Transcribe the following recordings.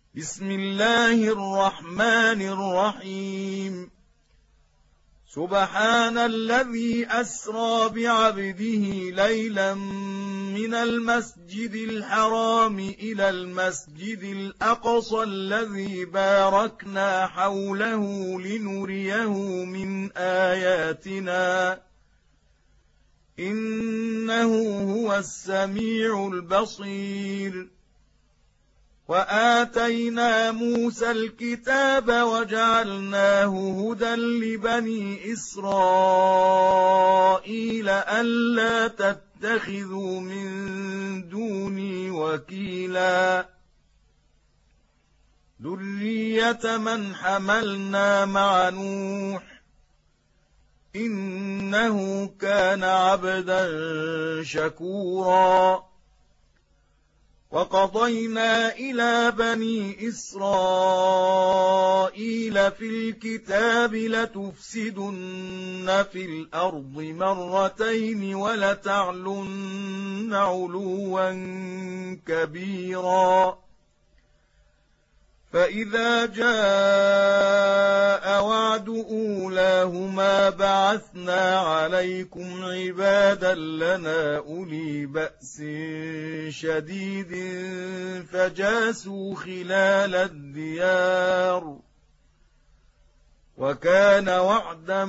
بسم الله الرحمن الرحيم سبحان الذي أسرى بعبده ليلا من المسجد الحرام إلى المسجد الأقصى الذي باركنا حوله لنريه من آياتنا إنه هو السميع البصير وآتينا موسى الكتاب وجعلناه هدى لبني إسرائيل ألا تتخذوا من دوني وكيلا ذرية من حملنا مع نوح إنه كان عبدا شكورا وقضينا إلى بني إسرائيل في الكتاب لتفسدن في الأرض مرتين ولتعلن علوا كبيرا فإذا جاء وعد أولاهما بعثنا عليكم عبادا لنا أولي بأس شديد فجاسوا خلال الديار وكان وعدا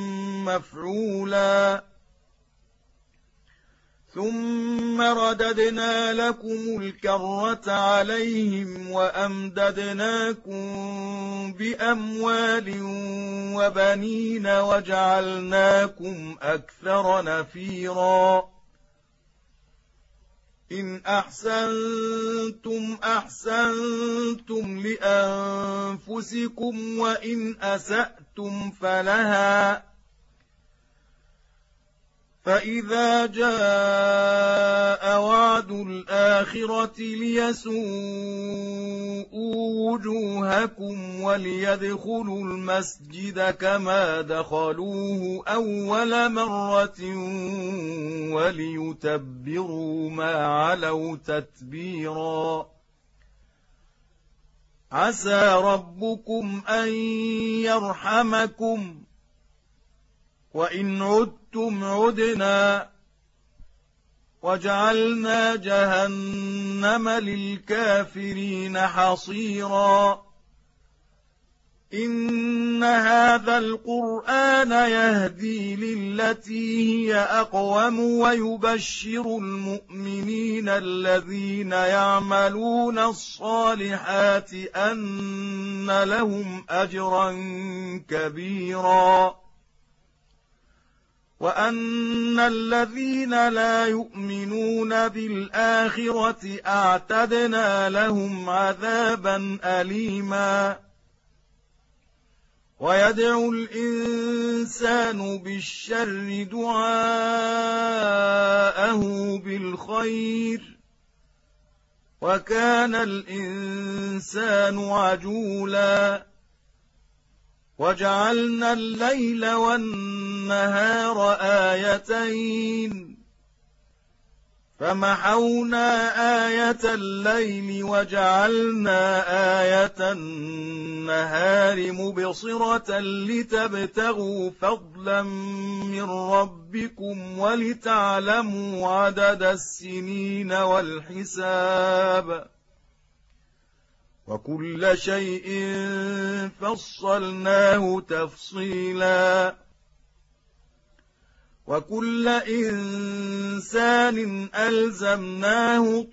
مفعولا ثم رددنا لكم الكرة عليهم وأمددناكم بأموال وبنين وجعلناكم أكثر نفيرا إن أحسنتم أحسنتم لأنفسكم وإن أسأتم فلها فإذا جاء وعد الآخرة ليسوءوا وجوهكم وليدخلوا المسجد كما دخلوه أول مرة وليتبروا ما علوا تتبيرا عسى ربكم أن يرحمكم وإن عدتم عدنا وجعلنا جهنم للكافرين حصيرا إن هذا القرآن يهدي للتي هي أقوم ويبشر المؤمنين الذين يعملون الصالحات أن لهم أجرا كبيرا وأن الذين لا يؤمنون بالآخرة أعتدنا لهم عذابا أليما ويدعو الإنسان بالشر دعاءه بالخير وكان الإنسان عجولا وجعلنا الليل والنهار آيتين فمحونا آية الليل وجعلنا آية النهار مبصرة لتبتغوا فضلا من ربكم ولتعلموا عدد السنين والحساب وكل شيء فصلناه تفصيلا وكل إنسان ألزمناه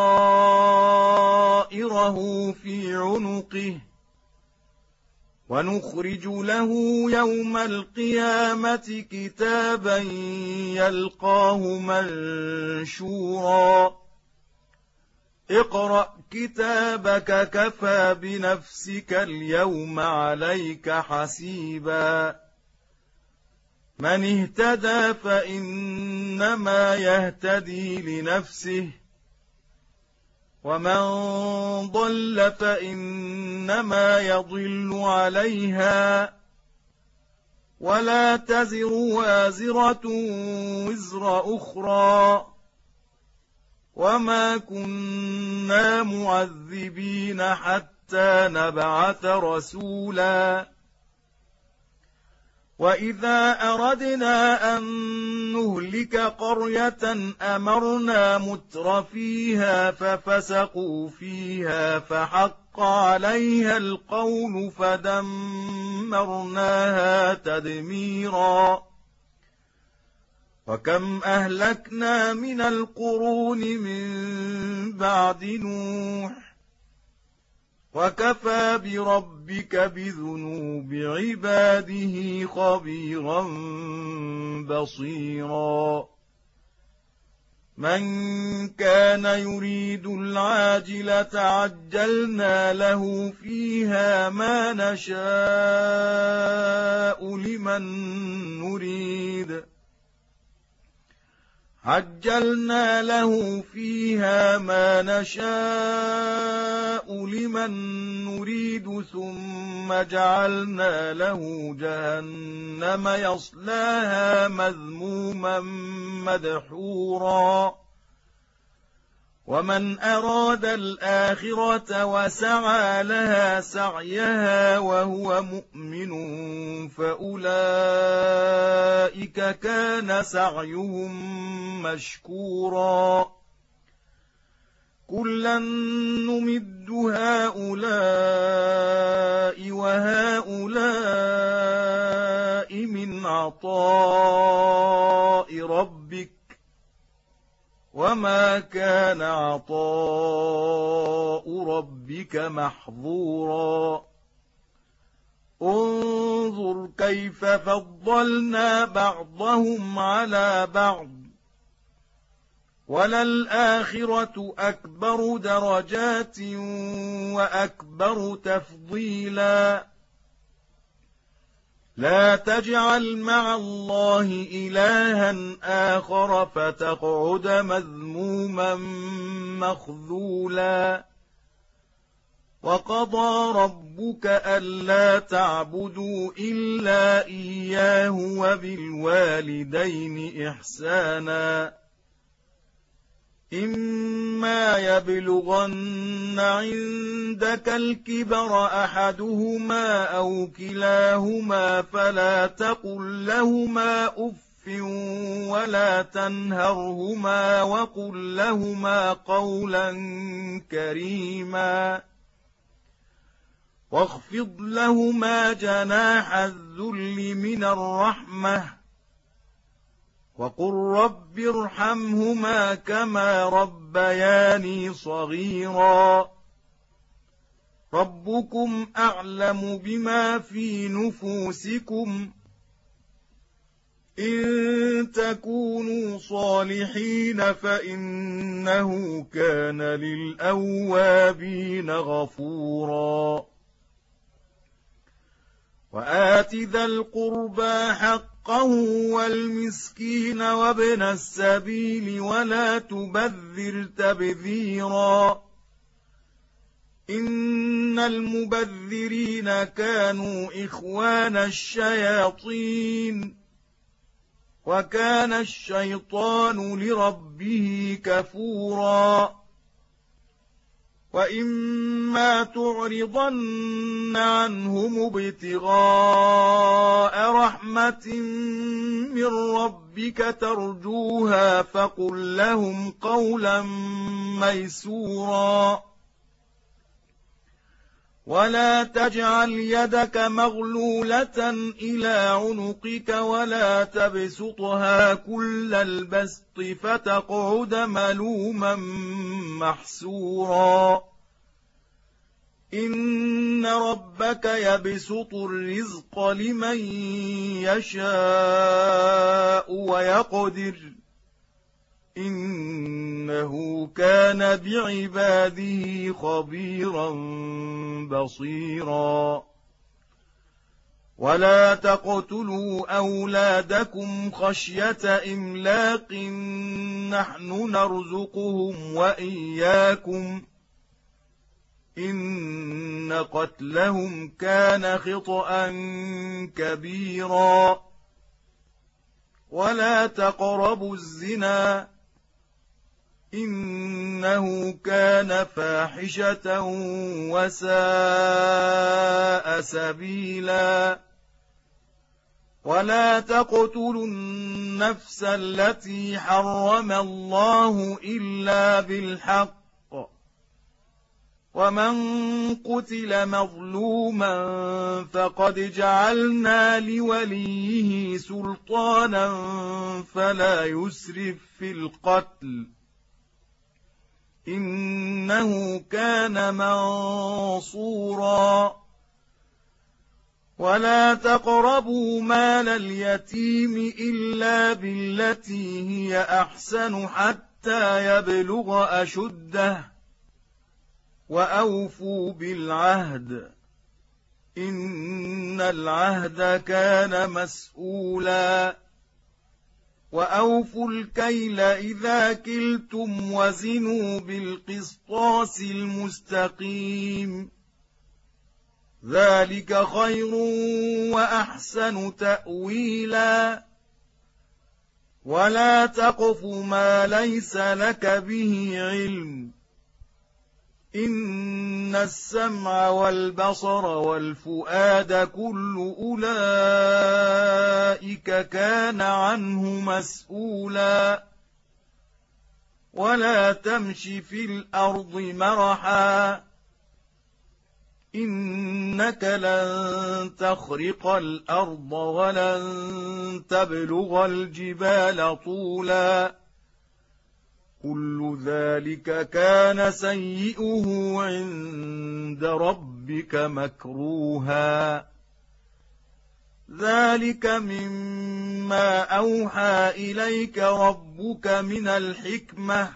طائره في عنقه ونخرج له يوم القيامة كتابا يلقاه منشورا اقرأ كتابك كفى بنفسك اليوم عليك حسيبا من اهتدى فإنما يهتدي لنفسه ومن ضل فإنما يضل عليها ولا تزر وازرة وزر أخرى وما كنا معذبين حتى حتى نبعث رسولا وإذا أردنا أن نهلك قرية أمرنا مترفيها ففسقوا فيها فحق عليها القول فدمرناها تدميرا وكم أهلكنا من القرون من بعد نوح وكفى بربك بذنوب عباده خبيرا بصيرا من كان يريد العاجلة عجلنا له فيها ما نشاء لمن نريد عجلنا له فيها ما نشاء لمن نريد ثم جعلنا له جهنم يصلاها مذموما مدحورا ومن أراد الآخرة وسعى لها سعيها وهو مؤمن فأولئك كان سعيهم مشكورا كلا نمد هؤلاء وهؤلاء من عطاء ربك وما كان عطاء ربك محظورا انظر كيف فضلنا بعضهم على بعض وللآخرة أكبر درجات وأكبر تفضيلا لا تجعل مع الله إلها آخر فتقعد مذموما مخذولا وقضى ربك ألا تعبدوا إلا إياه وبالوالدين إحسانا إما يبلغن عندك الكبر أحدهما أو كلاهما فلا تقل لهما أف ولا تنهرهما وقل لهما قولا كريما واخفض لهما جناح الذل من الرحمة وقل رب ارحمهما كما ربياني صغيرا ربكم أعلم بما في نفوسكم إن تكونوا صالحين فإنه كان للأوابين غفورا وآت ذا القربى حقه والمسكين وابن السبيل ولا تبذر تبذيرا إن المبذرين كانوا إخوان الشياطين وكان الشيطان لربه كفورا وإما تعرضن عنهم ابتغاء رحمة من ربك ترجوها فقل لهم قولا ميسورا ولا تجعل يدك مغلولة إلى عنقك ولا تبسطها كل البسط فتقعد ملوما محسورا إن ربك يبسط الرزق لمن يشاء ويقدر إنه كان بعباده خبيرا بصيرا ولا تقتلوا أولادكم خشية إملاق نحن نرزقهم وإياكم إن قتلهم كان خطأ كبيرا ولا تقربوا الزنا إنه كان فاحشة وساء سبيلا ولا تقتلوا النفس التي حرم الله إلا بالحق ومن قتل مظلوما فقد جعلنا لوليه سلطانا فلا يسرف في القتل إنه كان منصورا ولا تقربوا مال اليتيم إلا بالتي هي أحسن حتى يبلغ أشده وأوفوا بالعهد إن العهد كان مسؤولا وأوفوا الكيل إذا كلتم وزنوا بالقسطاس المستقيم ذلك خير وأحسن تأويلا ولا تقف ما ليس لك به علم إن السمع والبصر والفؤاد كل أولئك كان عنه مسؤولا ولا تمش في الأرض مرحا إنك لن تخرق الأرض ولن تبلغ الجبال طولا كل ذلك كان سيئه عند ربك مكروها ذلك مما أوحى إليك ربك من الحكمة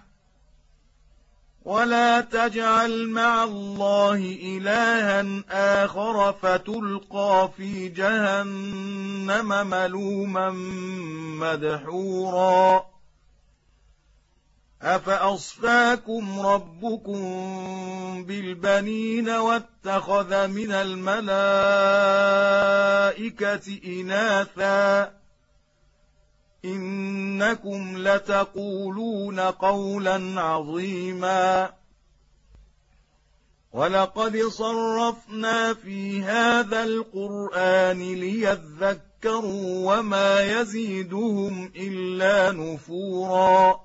ولا تجعل مع الله إلها آخر فتلقى في جهنم ملوما مدحورا أفأصفاكم ربكم بالبنين واتخذ من الملائكة إناثا إنكم لتقولون قولا عظيما ولقد صرفنا في هذا القرآن ليذكروا وما يزيدهم إلا نفورا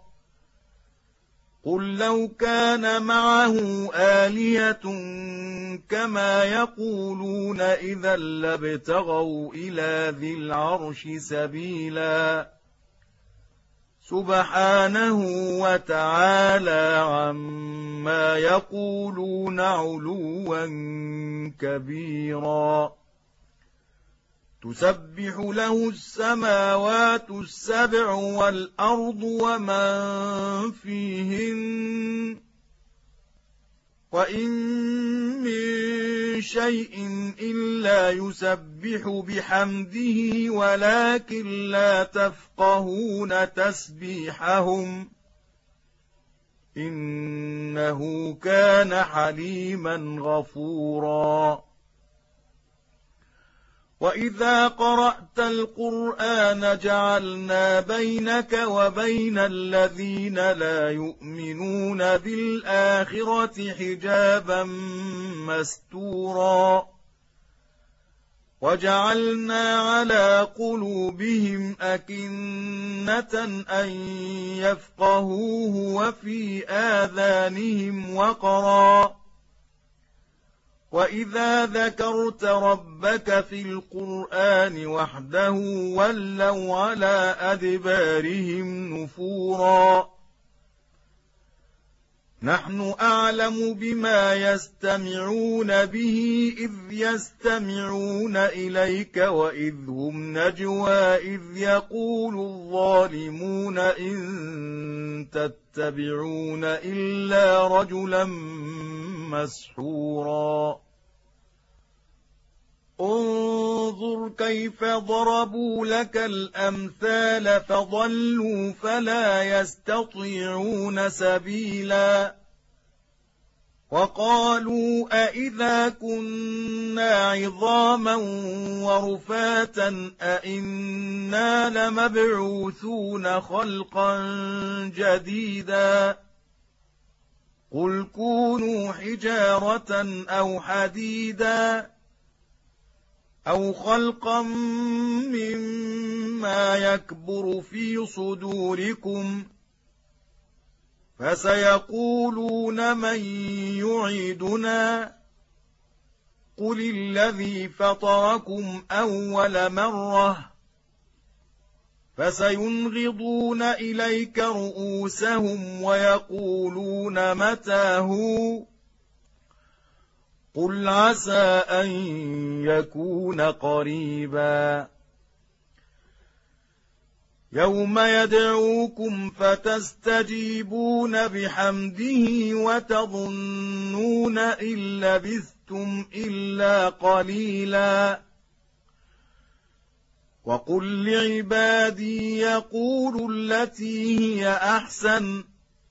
قل لو كان معه آلهة كما يقولون إذا لابتغوا إلى ذي العرش سبيلا سبحانه وتعالى عما يقولون علوا كبيرا تسبح له السماوات السبع والأرض ومن فيهن وإن من شيء إلا يسبح بحمده ولكن لا تفقهون تسبيحهم إنه كان حليما غفورا وإذا قرأت القرآن جعلنا بينك وبين الذين لا يؤمنون بالآخرة حجابا مستورا وجعلنا على قلوبهم أكنة أن يفقهوه وفي آذانهم وقرا وإذا ذكرت ربك في القرآن وحده ولوا على أدبارهم نفورا نحن أعلم بما يستمعون به إذ يستمعون إليك وإذ هم نجوى إذ يقول الظالمون إن تتبعون إلا رجلا مسحورا انظر كيف ضربوا لك الأمثال فضلوا فلا يستطيعون سبيلا وقالوا أإذا كنا عظاما ورفاتا أإنا لمبعوثون خلقا جديدا قل كونوا حجارة أو حديدا أو خلقا مما يكبر في صدوركم فسيقولون من يعيدنا قل الذي فطركم أول مرة فسينغضون إليك رؤوسهم ويقولون متى هو قل عسى أن يكون قريبا يوم يدعوكم فتستجيبون بحمده وتظنون إن لبثتم إلا قليلا وقل لعبادي يقولوا التي هي أحسن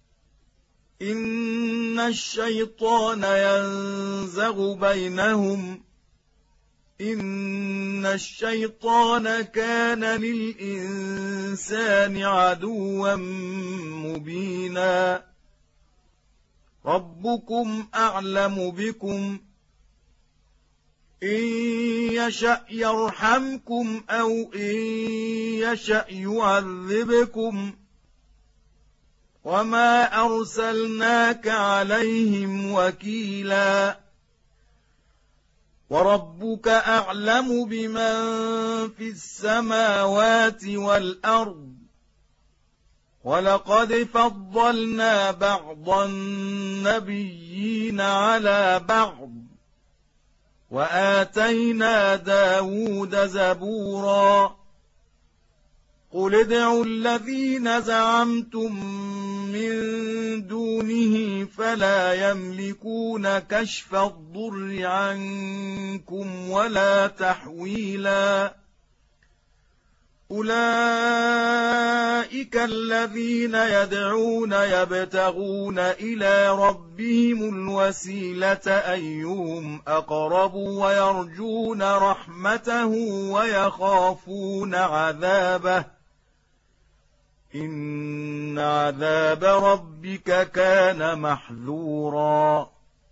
إن الشيطان ينزغ بينهم إن الشيطان كان للإنسان عدوا مبينا ربكم أعلم بكم إن يشأ يرحمكم أو إن يشأ يعذبكم وما أرسلناك عليهم وكيلا وربك أعلم بمن في السماوات والأرض ولقد فضلنا بعض النبيين على بعض وآتينا داود زبورا قل ادعوا الذين زعمتم من دونه فلا يملكون كشف الضر عنكم ولا تحويلا أولئك الذين يدعون يبتغون إلى ربهم الوسيلة أيهم أقرب ويرجون رحمته ويخافون عذابه إن عذاب ربك كان محذورا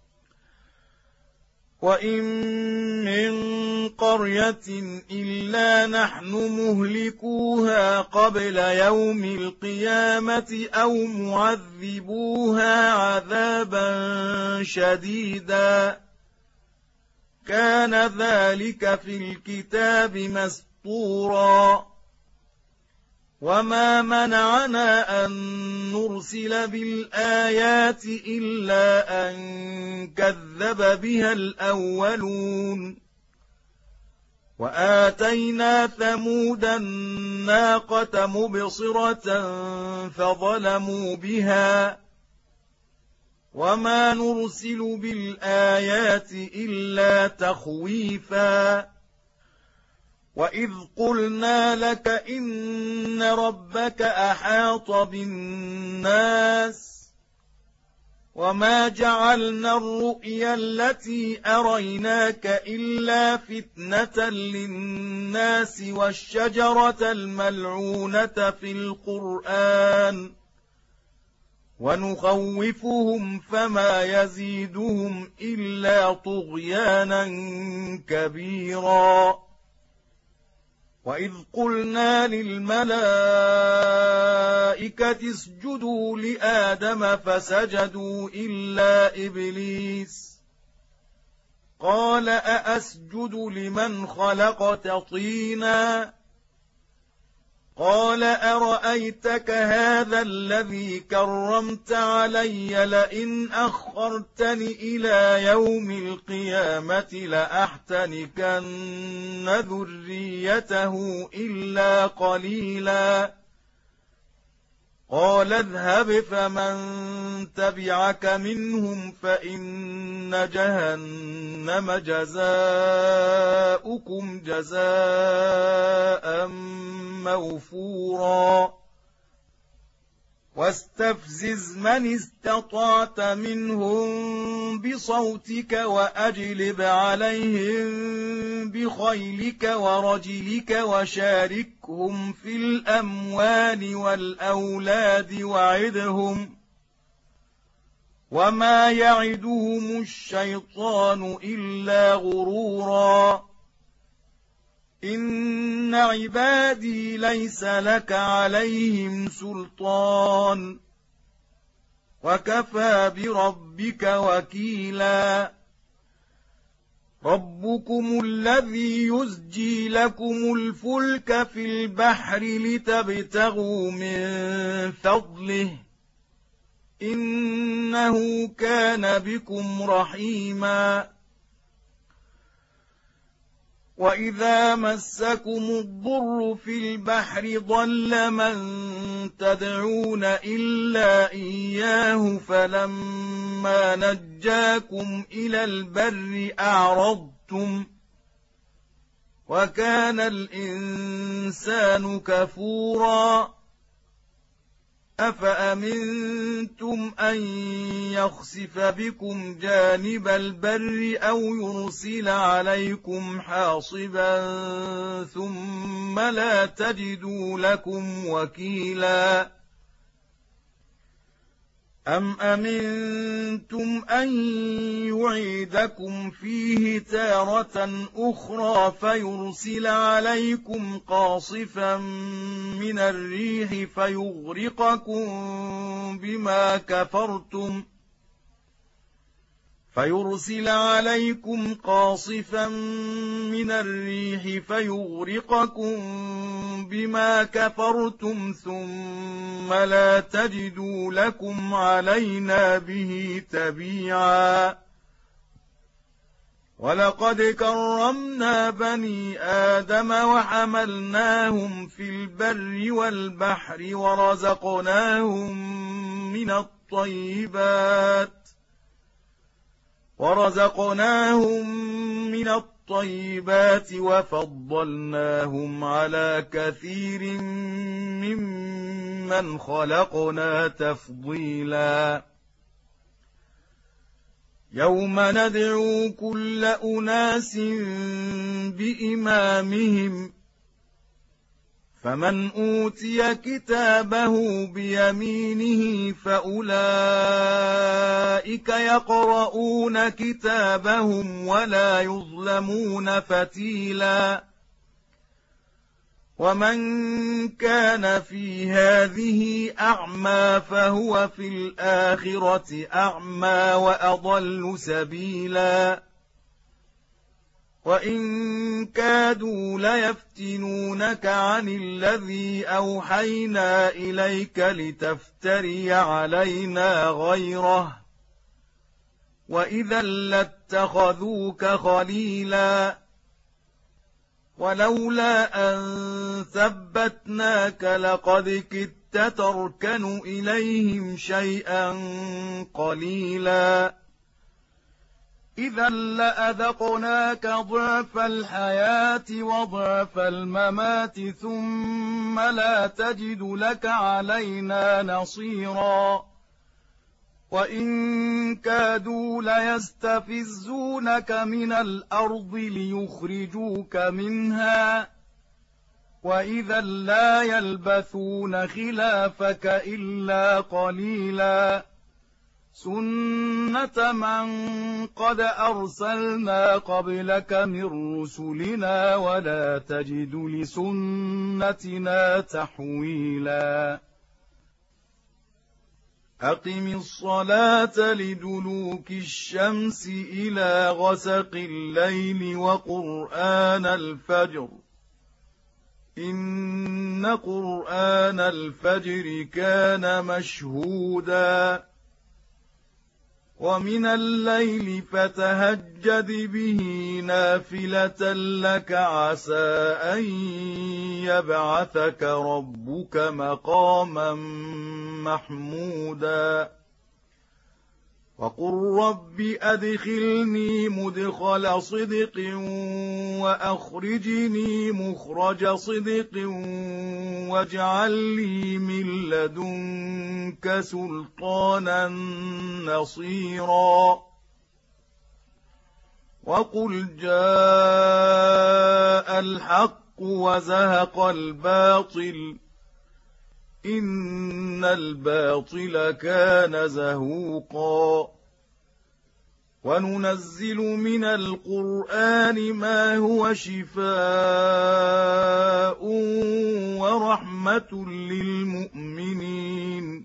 وإن من قرية إلا نحن مهلكوها قبل يوم القيامة أو معذبوها عذابا شديدا كان ذلك في الكتاب مسطورا وما منعنا أن نرسل بالآيات إلا أن كذب بها الأولون وآتينا ثمود الناقة مبصرة فظلموا بها وما نرسل بالآيات إلا تخويفا وإذ قلنا لك إن ربك أحاط بالناس وما جعلنا الرؤيا التي أريناك إلا فتنة للناس والشجرة الملعونة في القرآن ونخوفهم فما يزيدهم إلا طغيانا كبيرا وإذ قلنا للملائكة اسجدوا لآدم فسجدوا إلا إبليس قال أأسجد لمن خلقت طينا قال أرأيتك هذا الذي كرمت علي لئن أخرتني إلى يوم القيامة لأحتنكن ذريته إلا قليلا قال اذهب فمن تبعك منهم فإن جهنم جزاؤكم جزاء موفورا واستفزز من استطعت منهم بصوتك وأجلب عليهم بخيلك ورجلك وشاركهم في الأموال والأولاد وما يعدهم الشيطان إلا غرورا إن عبادي ليس لك عليهم سلطان وكفى بربك وكيلا ربكم الذي يزجي لكم الفلك في البحر لتبتغوا من فضله إنه كان بكم رحيما وإذا مسكم الضر في البحر ضل من تدعون إلا إياه فلما نجاكم إلى البر أعرضتم وكان الإنسان كفورا أفأمنتم أن يخسف بكم جانب البر أو يرسل عليكم حاصبا ثم لا تجدوا لكم وكيلا أم أمنتم أن يعيدكم فيه تارة أخرى فيرسل عليكم قاصفا من الريح فيغرقكم بما كفرتم ثم لا تجدوا لكم علينا به تبيعا ولقد كرمنا بني آدم وحملناهم في البر والبحر ورزقناهم من الطيبات وفضلناهم على كثير ممن خلقنا تفضيلا يوم ندعو كل أناس بإمامهم فمن أوتي كتابه بيمينه فأولئك يقرؤون كتابهم ولا يظلمون فتيلا ومن كان في هذه أعمى فهو في الآخرة أعمى وأضل سبيلا وإن كادوا ليفتنونك عن الذي أوحينا إليك لتفتري علينا غيره وإذا لاتخذوك خليلا ولولا أن ثبتناك لقد كدت تركن إليهم شيئا قليلا إذا لأذقناك ضعف الحياة وضعف الممات ثم لا تجد لك علينا نصيرا وإن كادوا ليستفزونك من الأرض ليخرجوك منها وإذا لا يلبثون خلافك إلا قليلا سنة من قد أرسلنا قبلك من رسلنا ولا تجد لسنتنا تحويلا أقم الصلاة لدلوك الشمس إلى غسق الليل وقرآن الفجر إن قرآن الفجر كان مشهودا ومن الليل فتهجد به نافلة لك عسى أن يبعثك ربك مقاما محمودا وقل رب أدخلني مدخل صدق وأخرجني مخرج صدق واجعل لي من لدنك سلطانا نصيرا وقل جاء الحق وزهق الباطل إن الباطل كان زهوقا وننزل من القرآن ما هو شفاء ورحمة للمؤمنين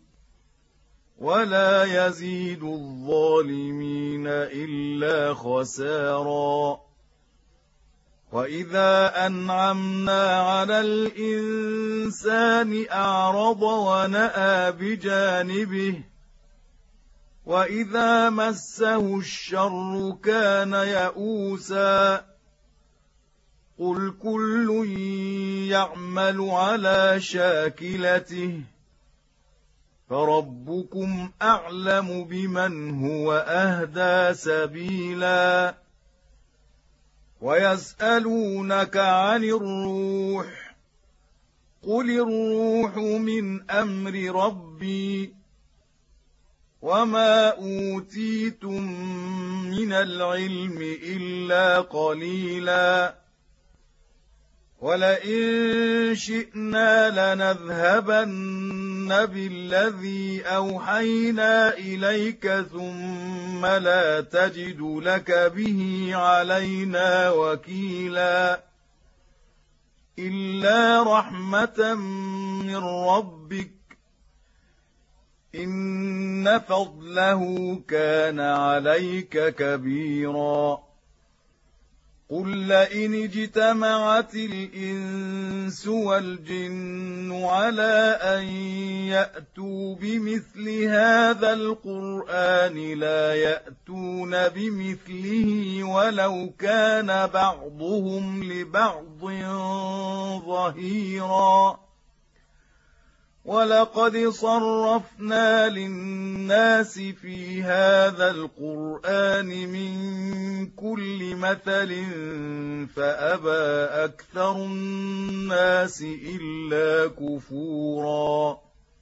ولا يزيد الظالمين إلا خسارا وإذا أنعمنا على الإنسان أعرض ونأى بجانبه وإذا مسه الشر كان يئوسا قل كل يعمل على شاكلته فربكم أعلم بمن هو أهدى سبيلا ويسألونك عن الروح قل الروح من أمر ربي وما أوتيتم من العلم إلا قليلا ولئن شئنا لنذهبن بالذي أوحينا إليك ثم لا تجد لك به علينا وكيلا إلا رحمة من ربك إن فضله كان عليك كبيرا قل لئن اجتمعت الإنس والجن على أن يأتوا بمثل هذا القرآن لا يأتون بمثله ولو كان بعضهم لبعض ظهيرا ولقد صرفنا للناس في هذا القرآن من كل مثل فأبى أكثر الناس إلا كفورا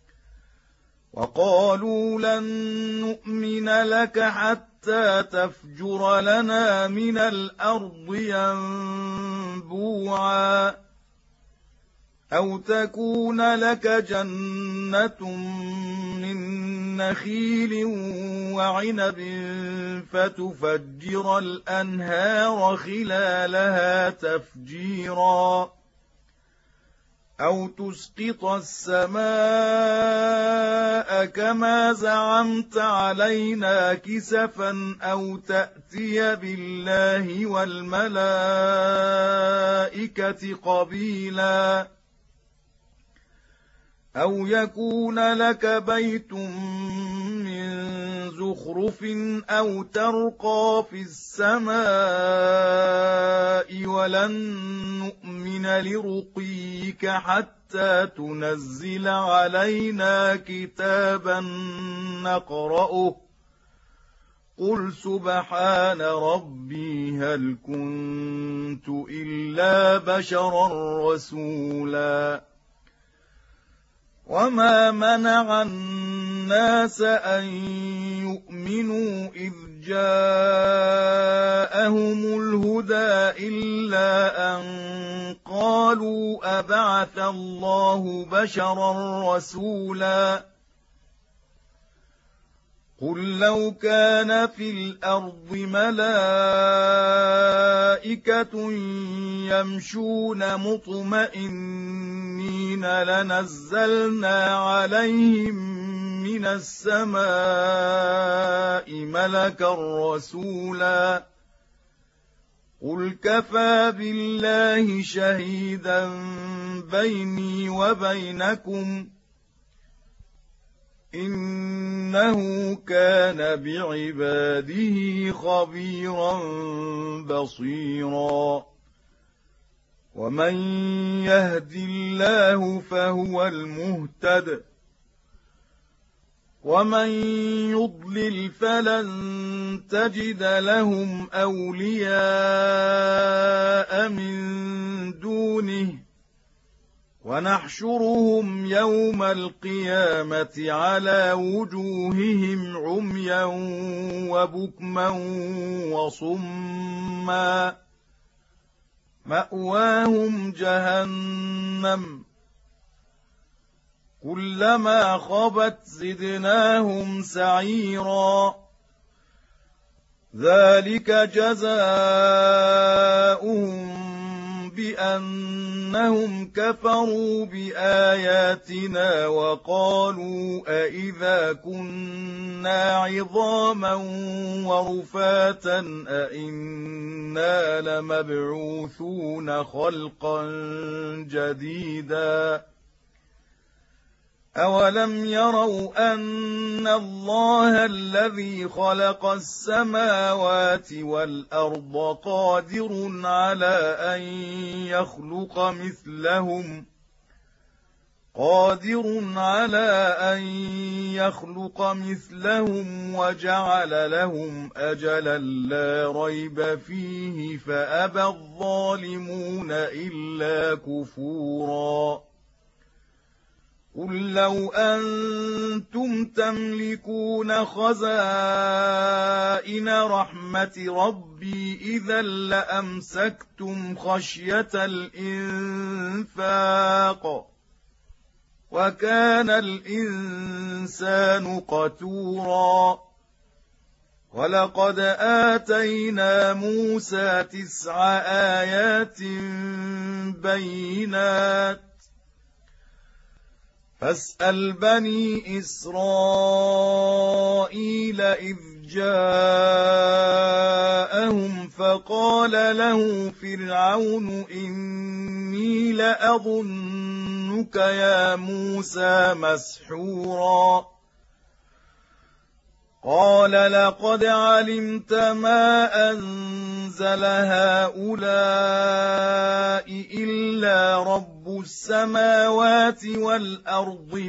وقالوا لن نؤمن لك حتى تفجر لنا من الأرض ينبوعا أو تكون لك جنة من نخيل وعنب فتفجر الأنهار خلالها تفجيرا أو تسقط السماء كما زعمت علينا كسفا أو تأتي بالله والملائكة قبيلا أو يكون لك بيت من زخرف أو ترقى في السماء ولن نؤمن لرقيك حتى تنزل علينا كتابا نقرأه قل سبحان ربي هل كنت إلا بشرا رسولا وما منع الناس أن يؤمنوا إذ جاءهم الهدى إلا أن قالوا أبعث الله بشرا رسولا قل لو كان في الأرض ملائكة يمشون مطمئنين لنزلنا عليهم من السماء ملكا رسولا قل كفى بالله شهيدا بيني وبينكم إنه كان بعباده خبيرا بصيرا ومن يهد الله فهو المهتد ومن يضلل فلن تجد لهم أولياء من دونه ونحشرهم يوم القيامة على وجوههم عميا وبكما وصما مأواهم جهنم كلما خبت زدناهم سعيرا ذلك جزاؤهم بأنهم كفروا بآياتنا وقالوا أإذا كنا عظاما ورفاتا أإنا لمبعوثون خلقا جديدا أولم يروا أن الله الذي خلق السماوات والأرض قادر على أن يخلق مثلهم وجعل لهم أجلا لا ريب فيه فأبى الظالمون إلا كفورا قل لو أنتم تملكون خزائن رحمة ربي إذا لأمسكتم خشية الإنفاق وكان الإنسان قتورا ولقد آتينا موسى 9 آيات بينات فاسأل بني إسرائيل إذ جاءهم فقال له فرعون إني لأظنك يا موسى مسحورا قال لقد علمت ما أنزل هؤلاء إلا رب السماوات والأرض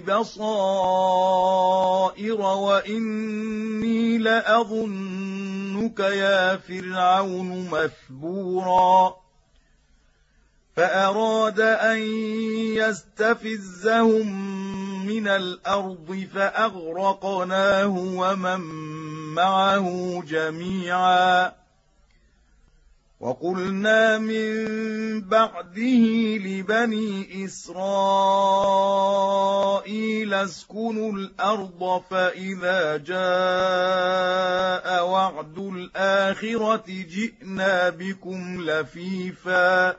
بصائر وإني لأظنك يا فرعون مثبورا فأراد أن يستفزهم من الأرض فأغرقناه ومن معه جميعا وقلنا من بعده لبني إسرائيل اسكنوا الأرض فإذا جاء وعد الآخرة جئنا بكم لفيفا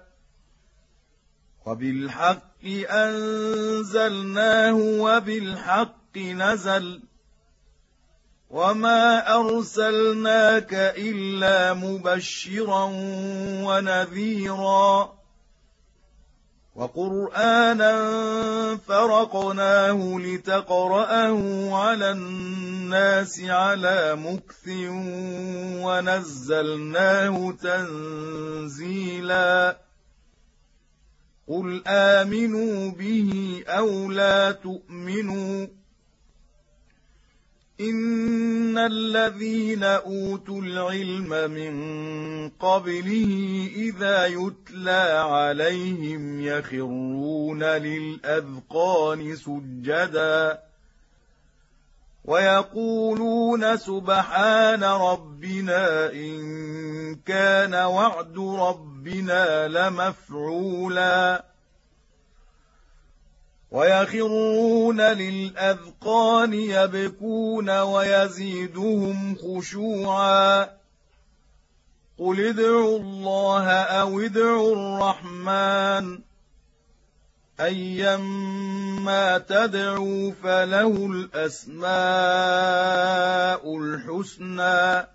وبالحق أنزلناه وبالحق نزل وما أرسلناك إلا مبشرا ونذيرا وقرآنا فرقناه لتقرأه على الناس على مكث ونزلناه تنزيلا قل آمنوا به أو لا تؤمنوا إن الذين أوتوا العلم من قبله إذا يتلى عليهم يخرون للأذقان سجدا ويقولون سبحان ربنا إن كان وعد ربنا لمفعولا ويخرون للأذقان يبكون ويزيدهم خشوعا قل ادعوا الله أو ادعوا الرحمن أيما تدعوا فله الأسماء الحسنى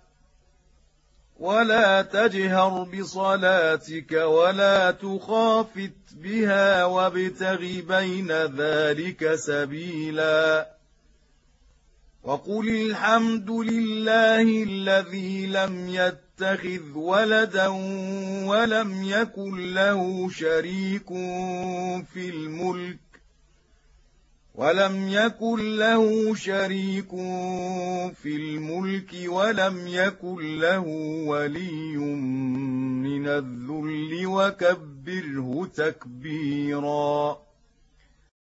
ولا تجهر بصلاتك ولا تخافت بها وابتغ بين ذلك سبيلا وقل الحمد لله الذي لم يتخذ ولدا ولم يكن له شريك في الملك ولم يكن له ولي من الذل وكبره تكبيرا